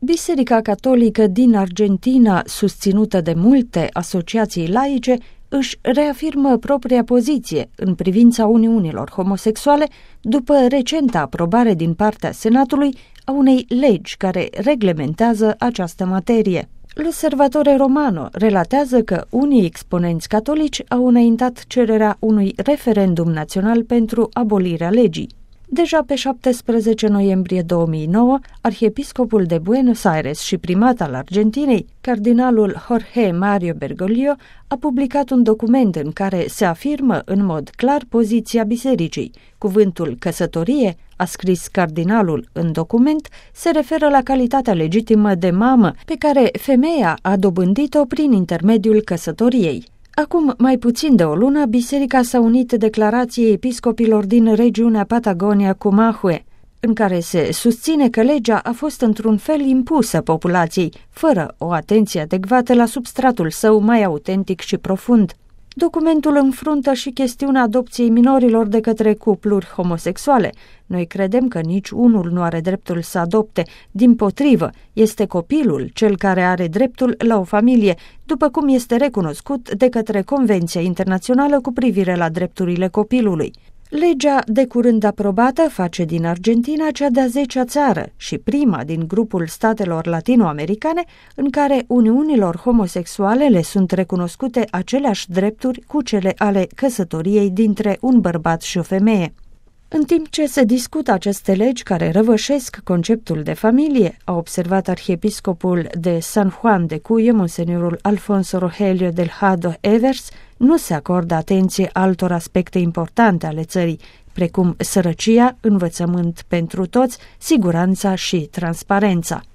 Biserica Catolică din Argentina, susținută de multe asociații laice, își reafirmă propria poziție în privința uniunilor homosexuale după recenta aprobare din partea Senatului a unei legi care reglementează această materie. L'Osservatore Romano relatează că unii exponenți catolici au înaintat cererea unui referendum național pentru abolirea legii. Deja pe 17 noiembrie 2009, arhiepiscopul de Buenos Aires și primat al Argentinei, cardinalul Jorge Mario Bergoglio, a publicat un document în care se afirmă în mod clar poziția bisericii. Cuvântul căsătorie, a scris cardinalul în document, se referă la calitatea legitimă de mamă pe care femeia a dobândit-o prin intermediul căsătoriei. Acum mai puțin de o lună, biserica s-a unit declarației episcopilor din regiunea Patagonia-Comahue, în care se susține că legea a fost într-un fel impusă populației, fără o atenție adecvată la substratul său mai autentic și profund. Documentul înfruntă și chestiunea adopției minorilor de către cupluri homosexuale. Noi credem că nici unul nu are dreptul să adopte, dimpotrivă, este copilul cel care are dreptul la o familie, după cum este recunoscut de către Convenția Internațională cu privire la drepturile copilului. Legea de curând aprobată face din Argentina cea de-a 10-a țară și prima din grupul statelor latinoamericane în care uniunilor homosexuale le sunt recunoscute aceleași drepturi cu cele ale căsătoriei dintre un bărbat și o femeie. În timp ce se discută aceste legi care răvășesc conceptul de familie, a observat arhiepiscopul de San Juan de Cuyo, monseniorul Alfonso Rogelio Delgado Evers, nu se acordă atenție altor aspecte importante ale țării, precum sărăcia, învățământ pentru toți, siguranța și transparența.